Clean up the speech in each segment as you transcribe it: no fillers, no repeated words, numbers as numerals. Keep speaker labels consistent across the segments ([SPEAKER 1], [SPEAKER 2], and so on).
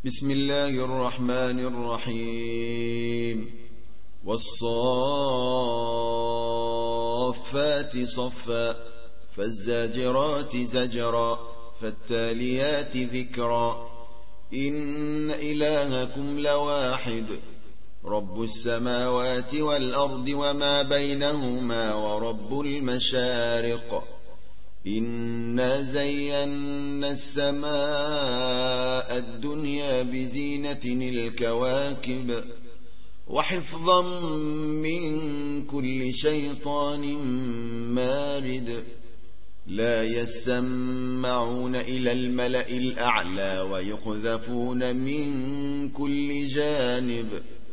[SPEAKER 1] بسم الله الرحمن الرحيم والصافات صفا فالزاجرات زجرا فالتاليات ذكرا إن إلهكم لواحد رب السماوات والأرض وما بينهما ورب المشارق إنا زينا السماء الدنيا بزينة الكواكب وحفظا من كل شيطان مارد لا يسمعون إلى الملأ الأعلى ويقذفون من كل جانب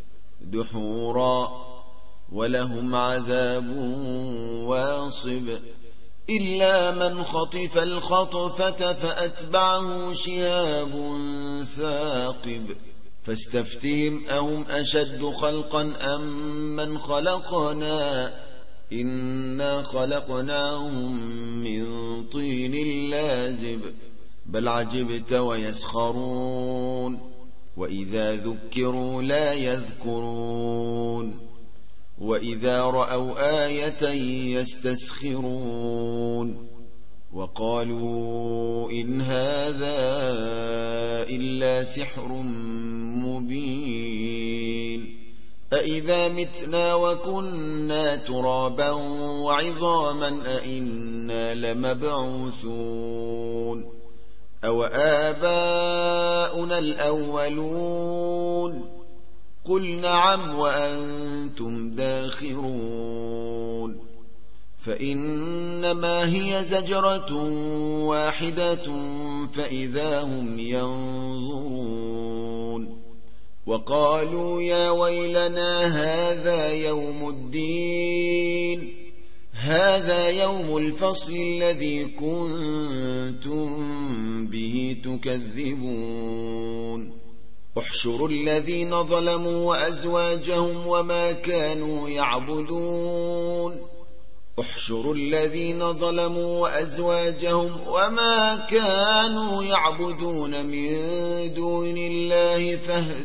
[SPEAKER 1] دحورا ولهم عذاب واصب إلا من خطف الخطفة فأتبعه شهاب ثاقب فاستفتهم أهم أشد خلقا أم من خلقنا إنا خلقناهم من طين لازب بل عجبت ويسخرون وإذا ذكروا لا يذكرون وإذا رأوا آية يستسخرون وقالوا إن هذا إلا سحر مبين أإذا متنا وكنا ترابا وعظاما أإنا لمبعوثون أو آباؤنا الأولون قل نعم وأنتم داخرون فإنما هي زجرة واحدة فإذا هم ينظرون وقالوا يا ويلنا هذا يوم الدين هذا يوم الفصل الذي كنتم به تكذبون احشروا الذين ظلموا وأزواجهم وما كانوا يعبدون احشروا الذين ظلموا وأزواجهم وما كانوا يعبدون من دون الله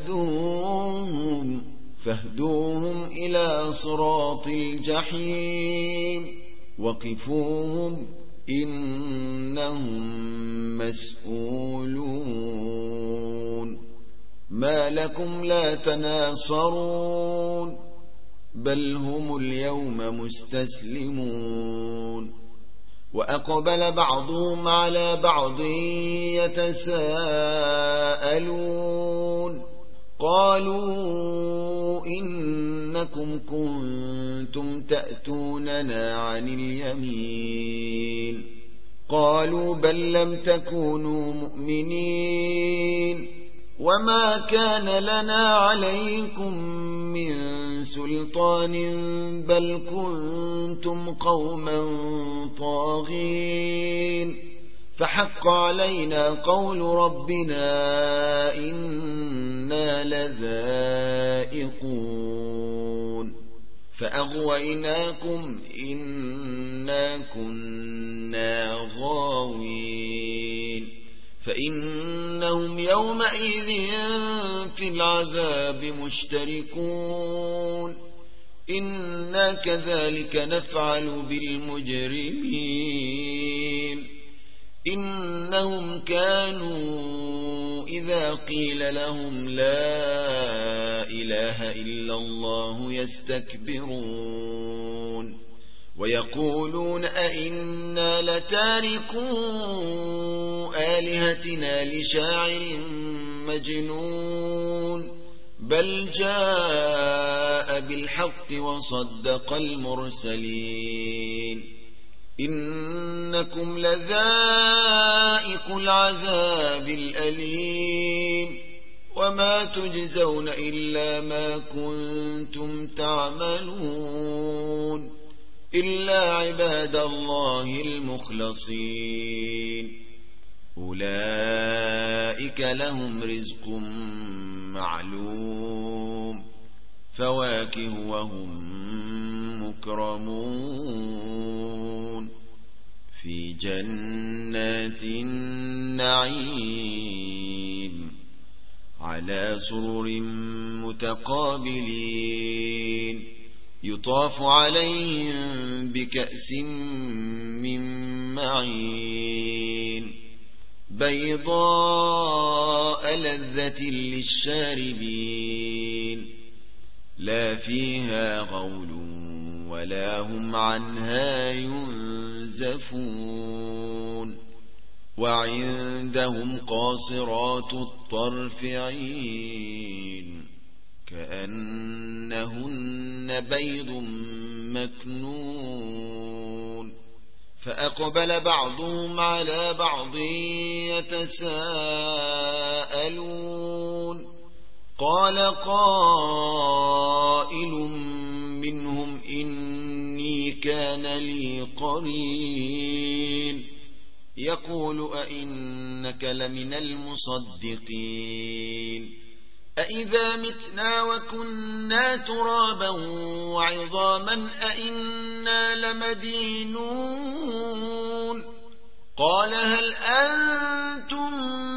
[SPEAKER 1] فاهدوهم إلى صراط الجحيم وقفوهم إنهم مسؤولون ما لكم لا تناصرون بل هم اليوم مستسلمون وأقبل بعضهم على بعض يتساءلون قالوا إنكم كنتم تأتوننا عن اليمين قالوا بل لم تكونوا مؤمنين وما كان لنا عليكم من سلطان بل كنتم قوما طاغين فحق علينا قول ربنا إنا لذائقون فأغويناكم إنا كنا غاوين فإنهم يومئذ في العذاب مشتركون إنا كذلك نفعل بالمجرمين إنهم كانوا إذا قيل لهم لا إله إلا الله يستكبرون ويقولون أئنا لتاركو آلهتنا لشاعر مجنون بل جاء بالحق وصدق المرسلين إنكم لذائق العذاب الأليم وما تجزون إلا ما كنتم تعملون إلا عباد الله المخلصين أولئك لهم رزق معلوم فواكه وهم مكرمون في جنات النعيم على سرر متقابلين يطاف عليهم بكأس من معين بيضاء لذة للشاربين لا فيها غول ولا هم عنها ينزفون وعندهم قاصرات الطرف عين كأنهن بيض مكنون فأقبل بعضهم على بعض يتساءلون قال قائل منهم إني كان لي قرين يقول أئنك لمن المصدقين أئذا متنا وكنا ترابا وعظاما أئنا لمدينون قال هل أنتم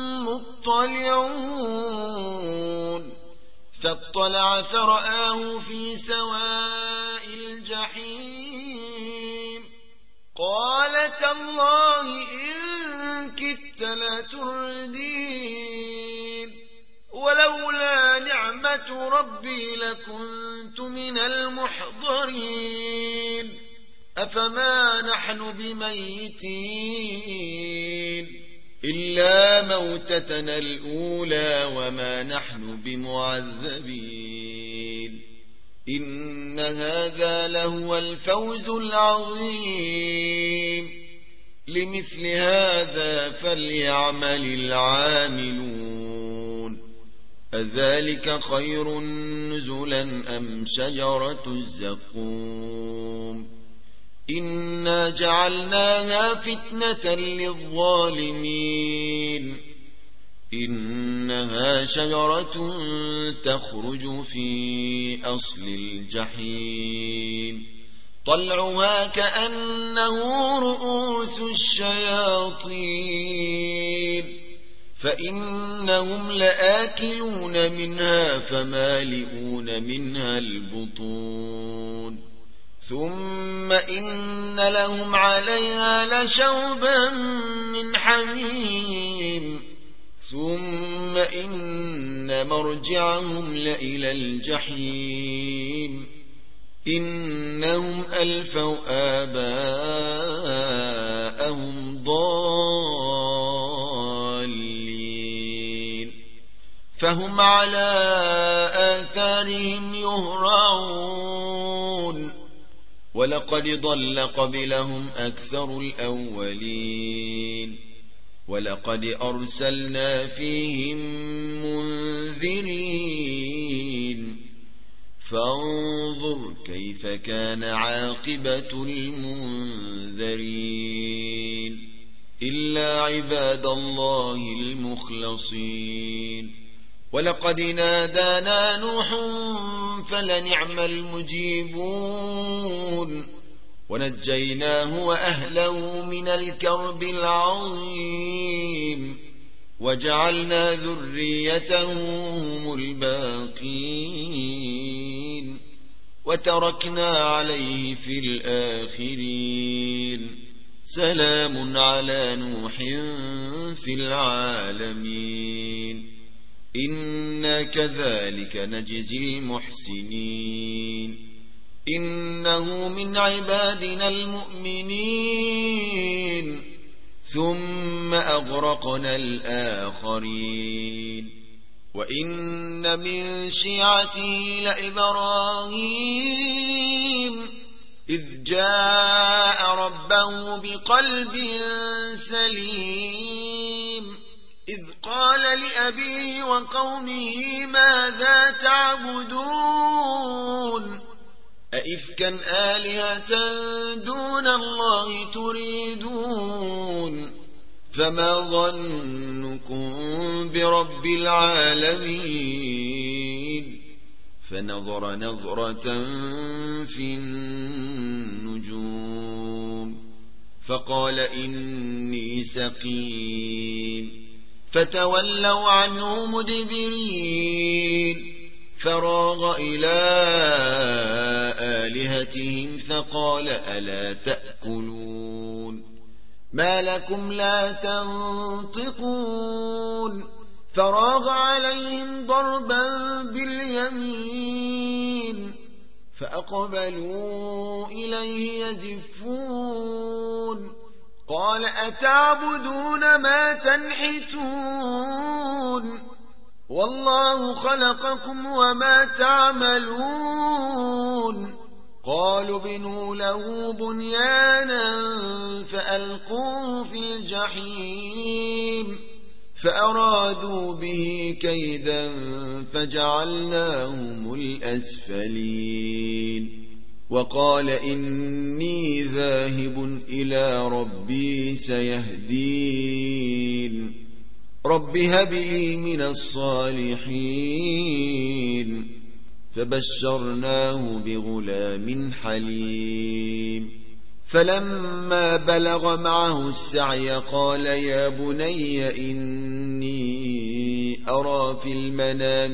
[SPEAKER 1] مطلعون فاطلع فرآه في سواء الجحيم قال تالله إن كدت لتردين ولولا نعمة ربي لكنت من المحضرين أفما نحن بميتين إلا موتتنا الأولى وما نحن بمعذبين إن هذا لهو الفوز العظيم لمثل هذا فليعمل العاملون أذلك خير نزلا أم شجرة الزقوم إنا جعلناها فتنة للظالمين إنها شجرة تخرج في أصل الجحيم طلعها كأنه رؤوس الشياطين فإنهم لآكلون منها فمالئون منها البطون ثم إن لهم عليها لشوبا من حميم ثم إن مرجعهم لإلى الجحيم إنهم ألفوا آباءهم ضالين فهم على آثارهم يهرعون ولقد ضل قبلهم أكثر الأولين ولقد أرسلنا فيهم منذرين فانظر كيف كان عاقبة المنذرين إلا عباد الله المخلصين ولقد نادانا نوح فلنعم المجيبون ونجيناه وأهله من الكرب العظيم وجعلنا ذريته هم الباقين وتركنا عليه في الآخرين سلام على نوح في العالمين إنا كذلك نجزي المحسنين إنه من عبادنا المؤمنين ثم أغرقنا الآخرين وإن من شيعته لإبراهيم إذ جاء ربه بقلب سليم إذ قال لأبيه وقومه ماذا تعبدون أئفكا آلهة دون الله تريدون فما ظنكم برب العالمين فنظر نظرة في النجوم فقال إني سقيم فتولوا عنه مدبرين فراغ إلى آلهتهم فقال ألا تأكلون ما لكم لا تنطقون فراغ عليهم ضربا باليمين فأقبلوا إليه يزفون قال أتعبدون ما تنحتون والله خلقكم وما تعملون قالوا بنوا له بنيانا فألقوه في الجحيم فأرادوا به كيدا فجعلناهم الأسفلين وقال إني ذاهب إلى ربي سيهدين رب هب لي من الصالحين فبشرناه بغلام حليم فلما بلغ معه السعي قال يا بني إني أرى في المنام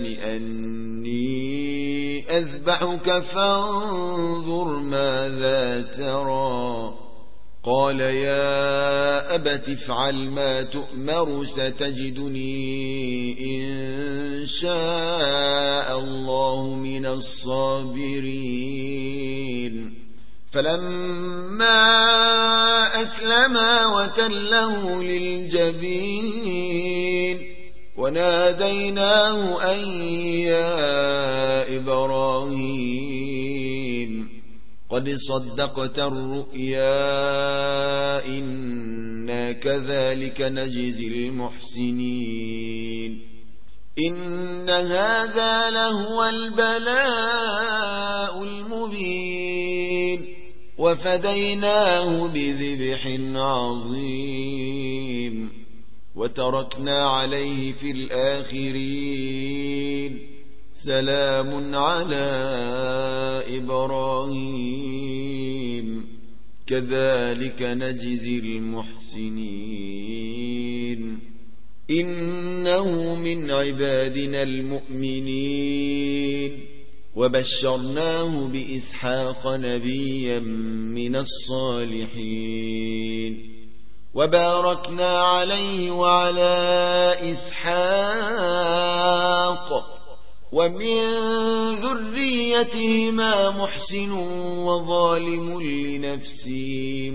[SPEAKER 1] أني أذبحك فانظر ماذا ترى قال يا أبت افعل ما تؤمر ستجدني إن شاء الله من الصابرين فلما أسلما وتله للجبين وناديناه أن يا إبراهيم قد صدقت الرؤيا إنا كذلك نجزي المحسنين إن هذا لهو البلاء المبين وفديناه بذبح عظيم وتركنا عليه في الآخرين سلام على إبراهيم كذلك نجزي المحسنين إنه من عبادنا المؤمنين وبشرناه بإسحاق نبيا من الصالحين وباركنا عليه وعلى إسحاق ومن ذريتهما محسن وظالم لنفسه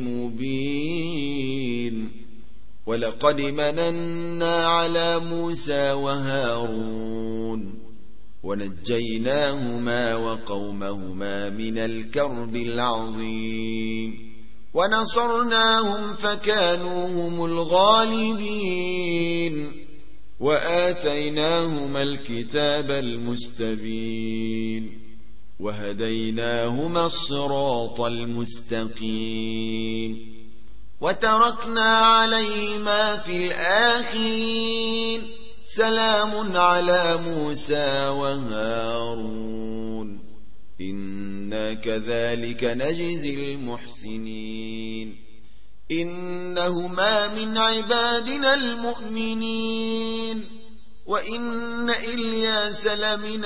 [SPEAKER 1] مبين ولقد مننا على موسى وهارون ونجيناهما وقومهما من الكرب العظيم ونصرناهم فكانوا هم الغالبين وآتيناهما الكتاب المستبين وهديناهما الصراط المستقيم وتركنا عليهما في الآخرين سلام على موسى وهارون إنا كذلك نجزي المحسنين إنهما من عبادنا المؤمنين وإن إلياس لمن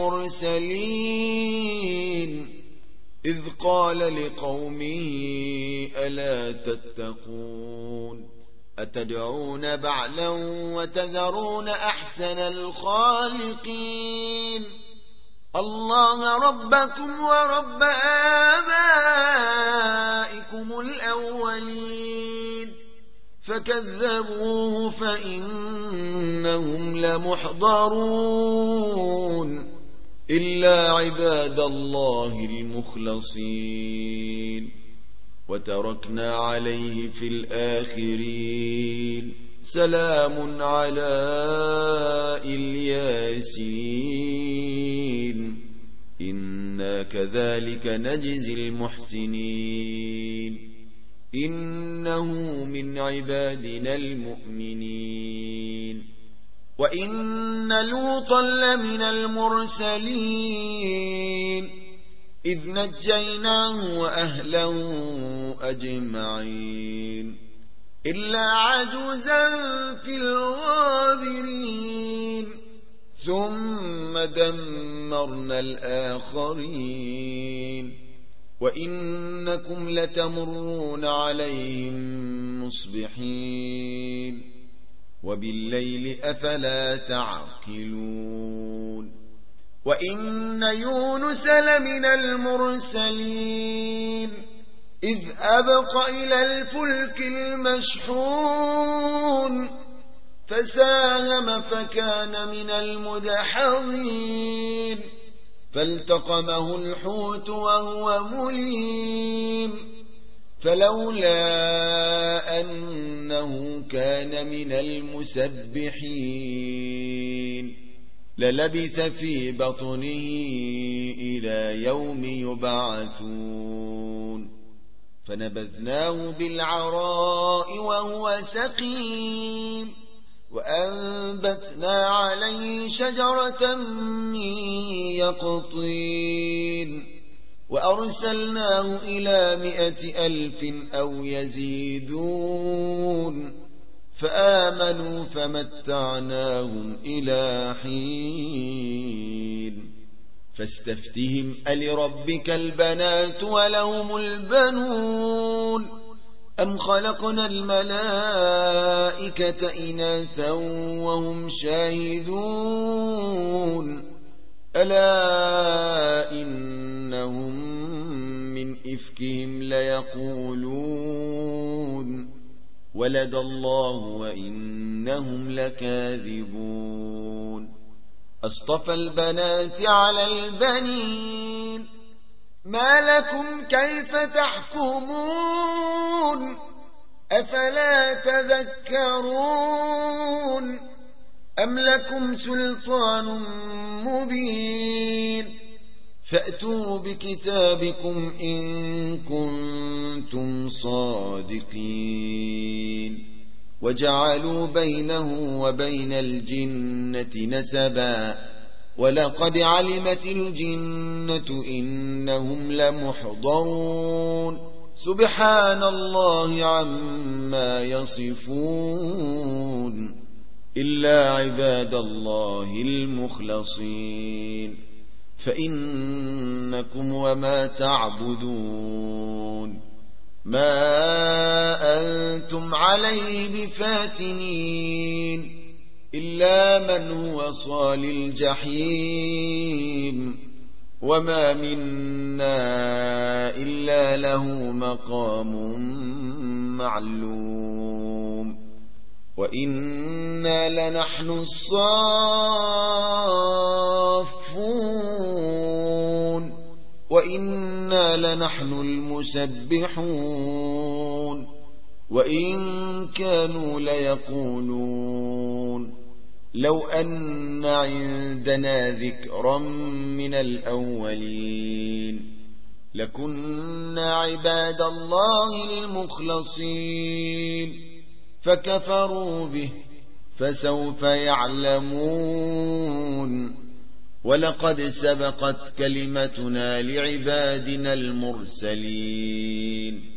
[SPEAKER 1] المرسلين إذ قال لقومه ألا تتقون أتدعون بعلا وتذرون أحسن الخالقين الله ربكم ورب آبائكم الأولين فكذبوه فإنهم لمحضرون إلا عباد الله المخلصين وتركنا عليه في الآخرين سلام على الياسين إنا كذلك نجزي المحسنين إنه من عبادنا المؤمنين وإن لوطا لمن المرسلين إذ نجيناه وأهله أجمعين إلا عجوزا في الغابرين ثم دمرنا الآخرين وإنكم لتمرون عليهم مصبحين وبالليل أفلا تعقلون وإن يونس لمن المرسلين إذ أبق إلى الفلك المشحون فساهم فكان من المدحضين فالتقمه الحوت وهو مليم فلولا أنه كان من المسبحين للبث في بطنه إلى يوم يبعثون فنبذناه بالعراء وهو سقيم وأنبتنا عليه شجرة من يقطين وأرسلناه إلى 100,000 أو يزيدون فآمنوا فمتعناهم إلى حين فاستفتهم ألربك البنات ولهم البنون أم خلقنا الملائكة إناثا وهم شاهدون ألا إنهم من إفكهم ليقولون ولد الله وإنهم لكاذبون أصطفى البنات على البنين ما لكم كيف تحكمون أفلا تذكرون أم لكم سلطان مبين فأتوا بكتابكم إن كنتم صادقين وجعلوا بينه وبين الجنة نسبا ولقد علمت الجنة إنهم لمحضرون سبحان الله عما يصفون إلا عباد الله المخلصين فإنكم وما تعبدون ما أنتم عليه بفاتنين إلا من هو صال الجحيم وما منا إلا له مقام معلوم وإنا لنحن الصافون وإنا لنحن المسبحون وإن كانوا ليقولون لو أن عندنا ذكرا من الأولين لكنا عباد الله المخلصين فكفروا به فسوف يعلمون ولقد سبقت كلمتنا لعبادنا المرسلين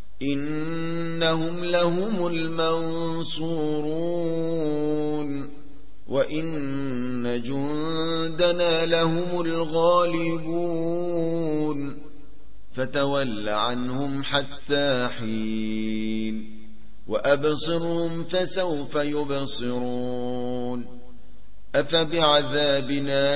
[SPEAKER 1] إنهم لهم المنصورون وإن جندنا لهم الغالبون فتول عنهم حتى حين وأبصرهم فسوف يبصرون أفبعذابنا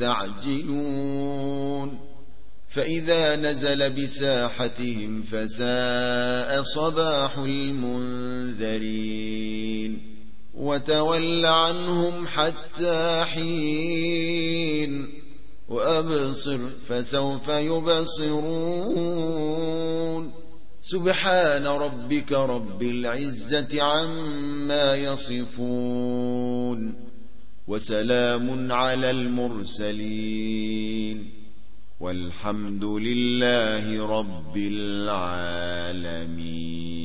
[SPEAKER 1] يستعجلون فإذا نزل بساحتهم فساء صباح المنذرين وتول عنهم حتى حين وأبصر فسوف يبصرون سبحان ربك رب العزة عما يصفون وسلام على المرسلين والحمد لله رب العالمين.